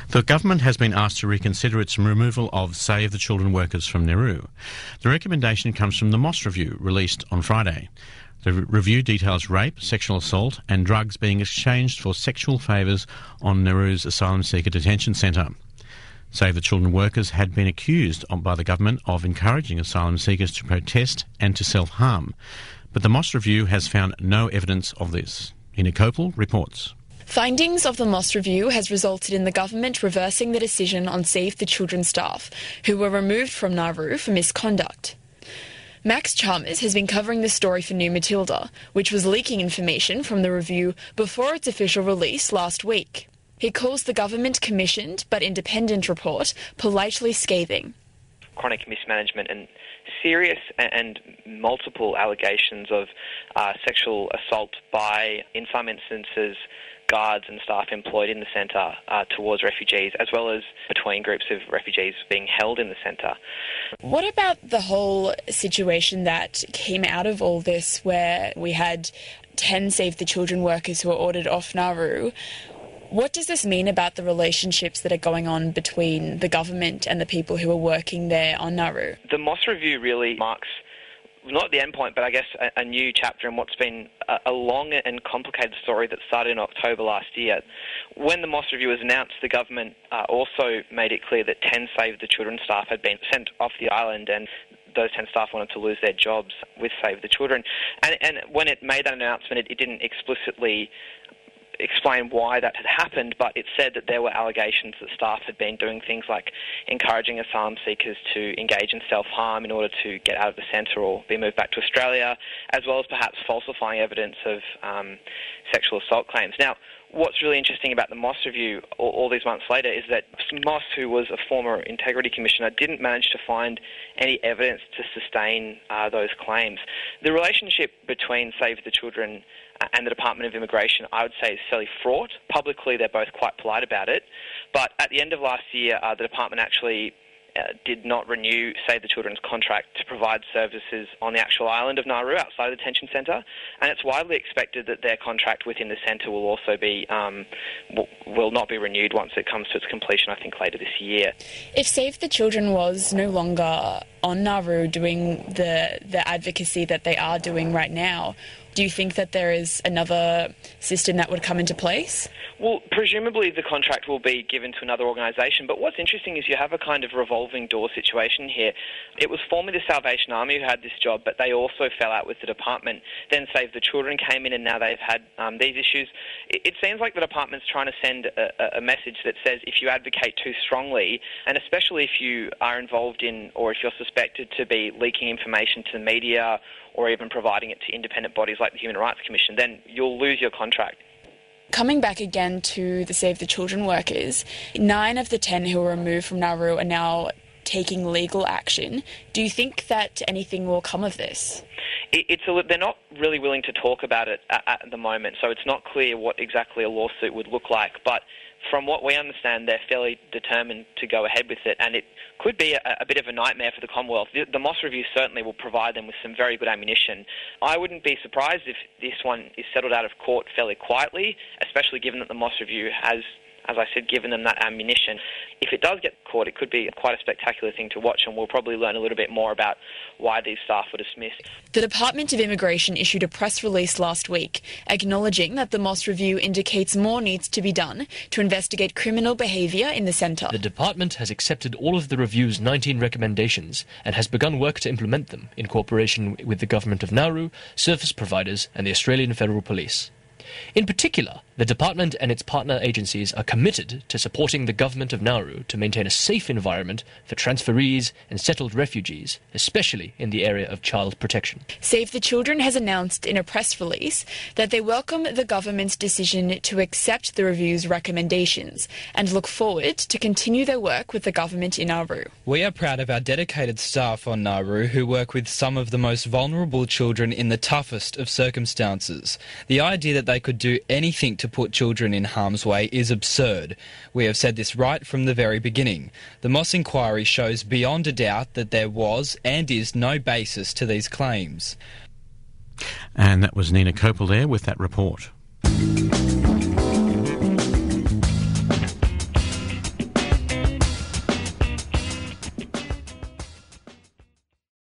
The government has been asked to reconsider its removal of Save the Children workers from Nauru. The recommendation comes from the Moss Review, released on Friday. The review details rape, sexual assault and drugs being exchanged for sexual favours on Nauru's asylum seeker detention centre. Save the Children workers had been accused by the government of encouraging asylum seekers to protest and to self-harm, but the Moss Review has found no evidence of this. Nina Kopel reports. Findings of the Moss Review has resulted in the government reversing the decision on Save the Children staff, who were removed from Nauru for misconduct. Max Chalmers has been covering the story for New Matilda, which was leaking information from the review before its official release last week. He calls the government-commissioned but independent report politely scathing. Chronic mismanagement and serious and multiple allegations of sexual assault by, in some instances, guards and staff employed in the centre towards refugees, as well as between groups of refugees being held in the centre. What about the whole situation that came out of all this, where we had 10 Save the Children workers who were ordered off Nauru? What does this mean about the relationships that are going on between the government and the people who are working there on Nauru? The Moss Review really marks not the end point, but I guess a new chapter in what's been a long and complicated story that started in October last year. When the Moss Review was announced, the government also made it clear that 10 Save the Children staff had been sent off the island, and those 10 staff wanted to lose their jobs with Save the Children. And when it made that announcement, it didn't explicitly explain why that had happened, but it said that there were allegations that staff had been doing things like encouraging asylum seekers to engage in self-harm in order to get out of the centre or be moved back to Australia, as well as perhaps falsifying evidence of sexual assault claims. Now, what's really interesting about the Moss Review all these months later is that Moss, who was a former Integrity Commissioner, didn't manage to find any evidence to sustain those claims. The relationship between Save the Children and the Department of Immigration, I would say, is fairly fraught. Publicly, they're both quite polite about it. But at the end of last year, the department actually did not renew Save the Children's contract to provide services on the actual island of Nauru outside of the detention centre. And it's widely expected that their contract within the centre will also be will not be renewed once it comes to its completion, I think, later this year. If Save the Children was no longer on Nauru doing the advocacy that they are doing right now, do you think that there is another system that would come into place? Well, presumably the contract will be given to another organisation, but what's interesting is you have a kind of revolving door situation here. It was formerly the Salvation Army who had this job, but they also fell out with the department. Then Save the Children came in, and now they've had these issues. It seems like the department's trying to send a message that says if you advocate too strongly, and especially if you are involved in, or if you're suspected to be leaking information to the media or even providing it to independent bodies like the Human Rights Commission, then you'll lose your contract. Coming back again to the Save the Children workers, 9 of the 10 who were removed from Nauru are now taking legal action. Do you think that anything will come of this? They're not really willing to talk about it at the moment, so it's not clear what exactly a lawsuit would look like. But from what we understand, they're fairly determined to go ahead with it, and it could be a bit of a nightmare for the Commonwealth. The Moss Review certainly will provide them with some very good ammunition. I wouldn't be surprised if this one is settled out of court fairly quietly, especially given that the Moss Review has, as I said, given them that ammunition. If it does get caught, it could be quite a spectacular thing to watch, and we'll probably learn a little bit more about why these staff were dismissed. The Department of Immigration issued a press release last week acknowledging that the Moss Review indicates more needs to be done to investigate criminal behaviour in the centre. The department has accepted all of the review's 19 recommendations and has begun work to implement them in cooperation with the Government of Nauru, service providers and the Australian Federal Police. In particular, the department and its partner agencies are committed to supporting the Government of Nauru to maintain a safe environment for transferees and settled refugees, especially in the area of child protection. Save the Children has announced in a press release that they welcome the government's decision to accept the review's recommendations and look forward to continue their work with the government in Nauru. We are proud of our dedicated staff on Nauru who work with some of the most vulnerable children in the toughest of circumstances. The idea that they could do anything to put children in harm's way is absurd. We have said this right from the very beginning. The Moss inquiry shows beyond a doubt that there was and is no basis to these claims. And that was Nina Kopel there with that report.